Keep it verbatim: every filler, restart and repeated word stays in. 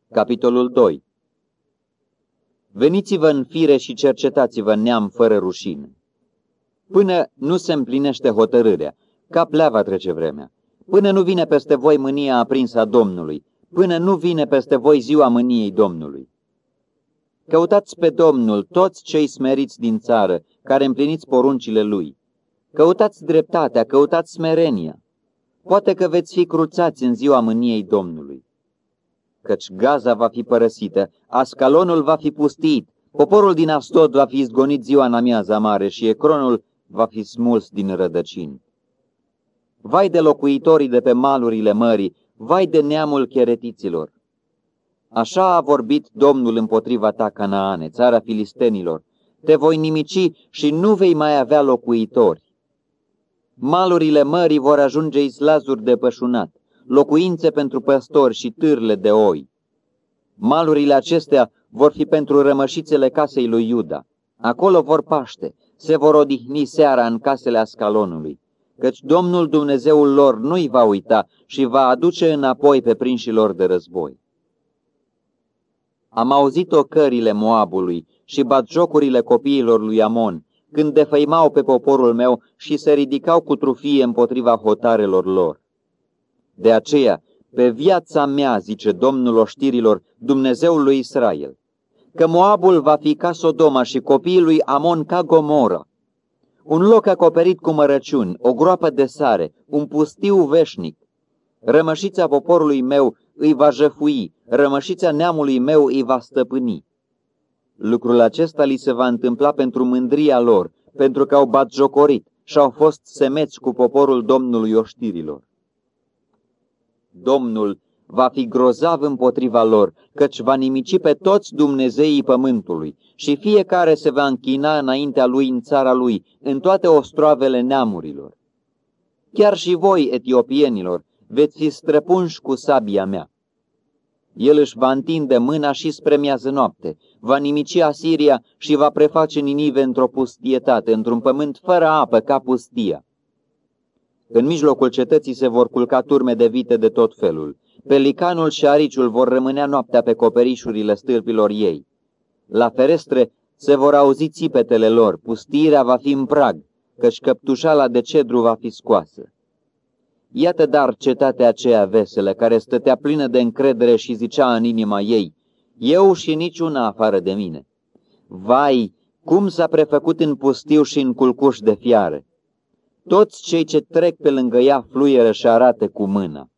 Capitolul doi. Veniți-vă în fire și cercetați-vă neam fără rușine. Până nu se împlinește hotărârea, ca pleava trece vremea, până nu vine peste voi mânia aprinsă a Domnului, până nu vine peste voi ziua mâniei Domnului. Căutați pe Domnul toți cei smeriți din țară, care împliniți poruncile Lui. Căutați dreptatea, căutați smerenia. Poate că veți fi cruțați în ziua mâniei Domnului. Căci Gaza va fi părăsită, Ascalonul va fi pustit, poporul din Astod va fi izgonit ziua în amiaza mare și Ecronul va fi smuls din rădăcini. Vai de locuitorii de pe malurile mării, vai de neamul cheretiților! Așa a vorbit Domnul împotriva ta, Canaane, țara filistenilor, te voi nimici și nu vei mai avea locuitori. Malurile mării vor ajunge islazuri de pășunat, locuințe pentru păstori și târle de oi. Malurile acestea vor fi pentru rămășițele casei lui Iuda. Acolo vor paște, se vor odihni seara în casele Ascalonului, căci Domnul Dumnezeul lor nu-i va uita și va aduce înapoi pe prinșilor de război. Am auzit ocările Moabului și batjocurile copiilor lui Amon, când defăimau pe poporul meu și se ridicau cu trufie împotriva hotarelor lor. De aceea, pe viața mea, zice Domnul oștirilor, Dumnezeul lui Israel, că Moabul va fi ca Sodoma și copiii lui Amon ca Gomora, un loc acoperit cu mărăciuni, o groapă de sare, un pustiu veșnic. Rămășița poporului meu îi va jăfui, rămășița neamului meu îi va stăpâni. Lucrul acesta li se va întâmpla pentru mândria lor, pentru că au batjocorit și au fost semeți cu poporul Domnului oștirilor. Domnul va fi grozav împotriva lor, căci va nimici pe toți dumnezeii pământului și fiecare se va închina înaintea lui în țara lui, în toate ostroavele neamurilor. Chiar și voi, etiopienilor, veți fi străpunși cu sabia mea. El își va întinde mâna și spre miază noapte, va nimici Asiria și va preface Ninive într-o pustietate, într-un pământ fără apă ca pustia. În mijlocul cetății se vor culca turme de vite de tot felul. Pelicanul și ariciul vor rămânea noaptea pe coperișurile stâlpilor ei. La ferestre se vor auzi țipetele lor, pustirea va fi în prag, căci căptușala de cedru va fi scoasă. Iată dar cetatea aceea veselă, care stătea plină de încredere și zicea în inima ei, eu și niciuna afară de mine. Vai, cum s-a prefăcut în pustiu și în culcuș de fiare! Toți cei ce trec pe lângă ea fluieră și arată cu mâna.